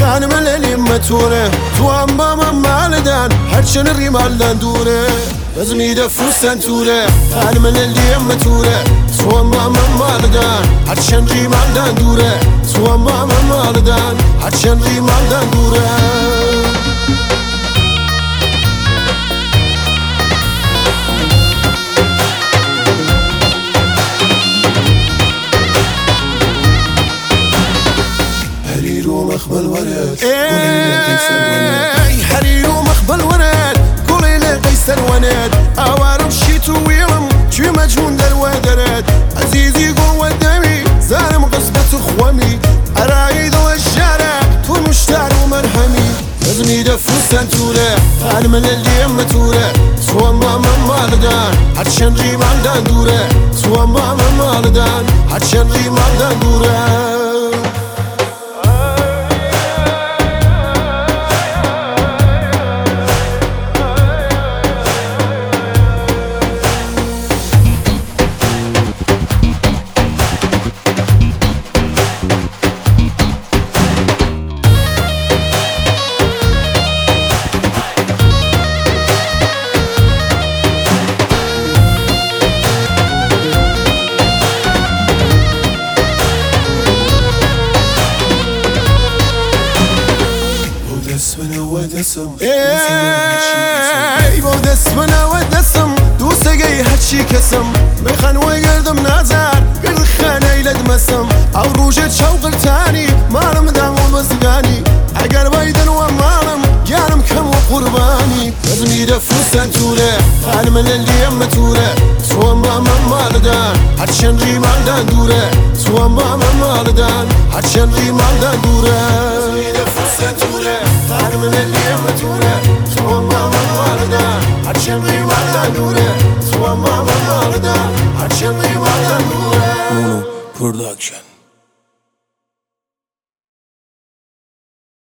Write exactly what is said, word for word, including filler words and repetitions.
خانم الالیم توره تو هم با من مالدن هرچن ریمالدن دوره بزمی دفوسن توره خانم الالیم توره تو هم با من مالدن هرچن ریمالدن دوره تو هم با من مالدن هرچن ریمالدن دوره حرير ومخبل ورد اي حرير ومخبل ورد قولي لي قيسر وناد اوارم شيت ويلم شي مجنون در ودرد عزيزي قوة دمي زارم قصبة خوامي ارايد والشارع تو مشتار ومرحمي لازمي دفوسن توره خانم الاليم توره تو ما من مالدان هرچن ریمالدن دوره تو ما من مالدان هرچن ریمالدن دوره ودسم ای با دست من ودسم دوست گی هرچی کسم بخن و گردم نظر گرد خانه ایلد مسم او روجت شوق تانی مالم دام و بزگانی اگر بایدن و مالم یارم کم و قربانی لازمی دفوسن توره خانم الالیم توره تو ما من مالدن هرچن ریمالدن دوره تو ما من مالدن هرچن ریمالدن دوره لازمی دفوسن توره خانم الالیم توره تو ما من مالدن هرچن ریمالدن دوره تو ما من مالدن هرچن ریمالدن دوره Mono Production.